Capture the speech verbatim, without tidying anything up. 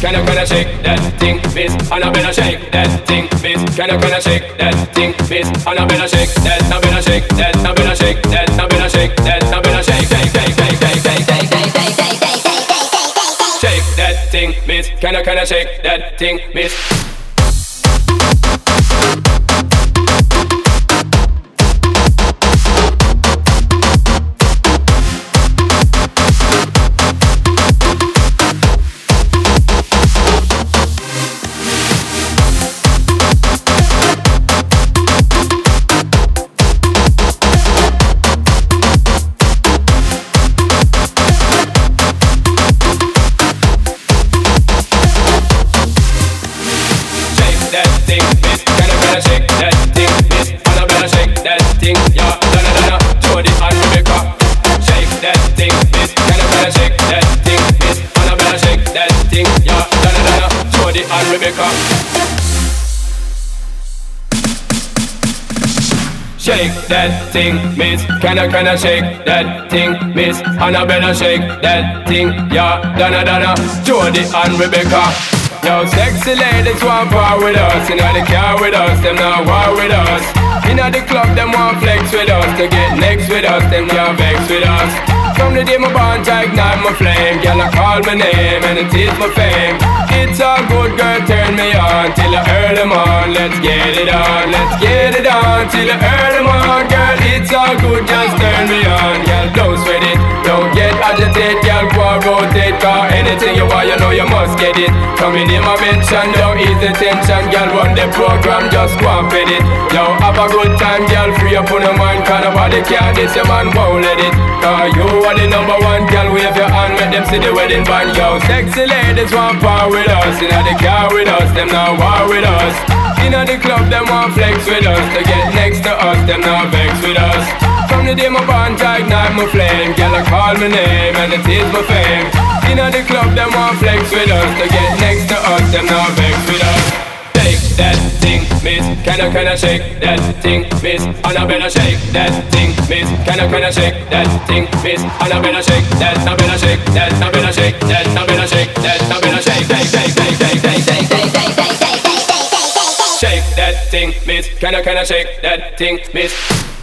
Can I, can I shake that thing, miss? And I better shake that thing, miss. Can I, can I shake that thing, miss? And I better shake that, I better shake that, I better shake that, I better shake that, I better shake, shake, shake, shake, shake, shake, shake, shake, shake, shake, shake, shake that thing, miss. Can I, can I shake that thing, miss? Shake that thing, miss. Can I, can I shake that thing, miss? And I better shake that thing, yeah. Donna, Donna, Jody and Rebecca. Yo, sexy ladies want part with us. Inna the car with us, them not war with us. Inna the club, them want flex with us. To get next with us, them can't vex with us. From the day my bond, I ignite my flame. Girl, I call my name and it is my fame. It's all good, girl, turn me on till I earn them on. Let's get it on, let's get it on till I earn them on. Girl, it's all good, just turn me on. Girl, don't sweat it, don't get agitated. Girl, go and rotate, cause anything you want, you know you must get it. Come in my mention, don't ease the tension. Girl, run the program, just go and fit it. Yo, have a good time, girl, free up on your mind. Cause nobody care, this your man won't let it. Cause you are the number one, girl, wave your hand, make them see the wedding band. Yo, sexy ladies want power with us. Inna the car with us, them not war with us. Inna the club, them want flex with us. To get next to us, them not vex with us. From the day my bond, I ignite my flame. Girl, I call my name and it is my fame. Inna the club, them want flex with us. To get next to us, them not vex with us. Shake that thing, miss. Can I, can I shake that thing, miss? And I better shake that thing, miss. Can I, can I shake that thing, miss? And I better shake that, I better shake that, I better shake that, I better shake that, I better shake, shake, shake, shake, shake, shake, shake, shake, shake, shake, shake, shake, shake that thing, miss. Can I, can I shake that thing, miss?